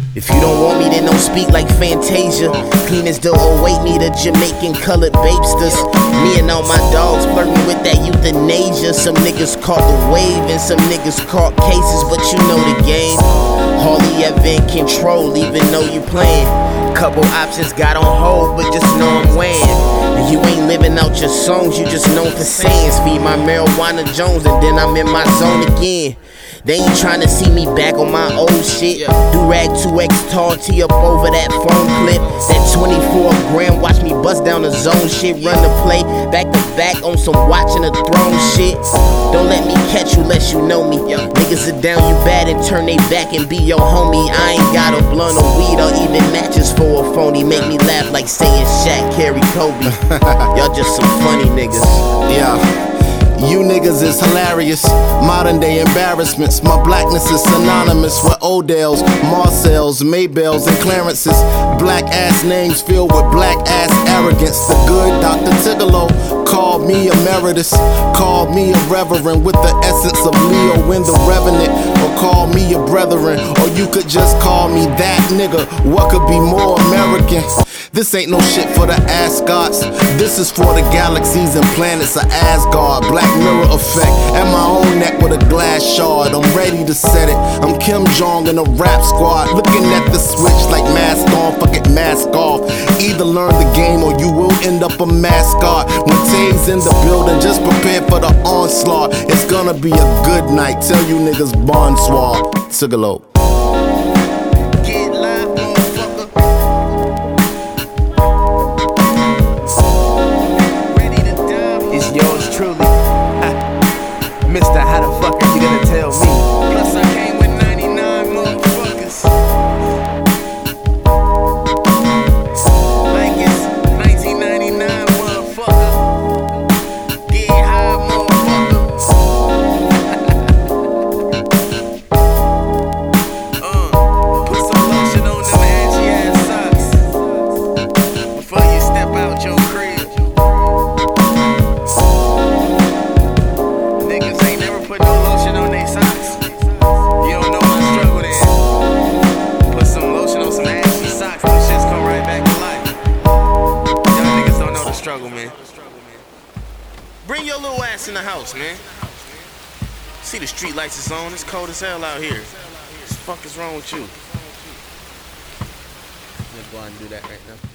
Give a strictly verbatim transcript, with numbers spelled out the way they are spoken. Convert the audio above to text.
If you don't want me, then don't speak like Fantasia. Cleaners still await me, the Jamaican colored babesters. Me and all my dogs flirting with that euthanasia. Some niggas caught the wave and some niggas caught cases, but you know the game. Hardly ever in control, even though you playing. Couple options got on hold, but just know I'm weighing. And you ain't living out your songs, you just known for sayings. Feed my marijuana Jones and then I'm in my zone again. They ain't tryna see me back on my old shit. Do-rag two X tall tee up over that phone clip. That twenty-four gram, watch me bust down the zone shit. Run the play, back to back on some watching the throne shit. Don't let me catch you unless you know me. Niggas are down you bad and turn they back and be your homie. I ain't got a blunt or weed or even matches for a phony. Make me laugh like saying Shaq, Carrie, Kobe. Y'all just some funny niggas. Yeah. You niggas is hilarious, modern day embarrassments. My blackness is synonymous with Odells, Marcells, Maybells, and Clarences. Black ass names filled with black ass arrogance. The good Doctor Tigolo called me emeritus, called me a reverend with the essence of Leo in the Revenant, or call me a brethren, or you could just call me that nigga. What could be more American? This ain't no shit for the Asgards. This is for the galaxies and planets of Asgard. Black mirror effect at my own neck with a glass shard. I'm ready to set it. I'm Kim Jong in a rap squad, looking at the switch like mask on, fuck it, mask off. Either learn the game or you will end up a mascot. When Tay's in the building, just prepare for the onslaught. It's gonna be a good night. Tell you niggas bonsoir. Tigolo. Yours truly, Mister How the fuck are you gonna tell me? Plus I came with ninety-nine motherfuckers. Like it's nineteen ninety-nine, motherfucker. Get high, motherfucker. uh, put some lotion on them ashy ass socks before you step out your crib. Put no lotion on they socks. You don't know my struggle then. Put some lotion on some ashy socks, those shits come right back to life. Y'all niggas don't know the struggle, man. Bring your little ass in the house, man. See the street lights is on, it's cold as hell out here. What the fuck is wrong with you? I'm gonna go out and do that right now.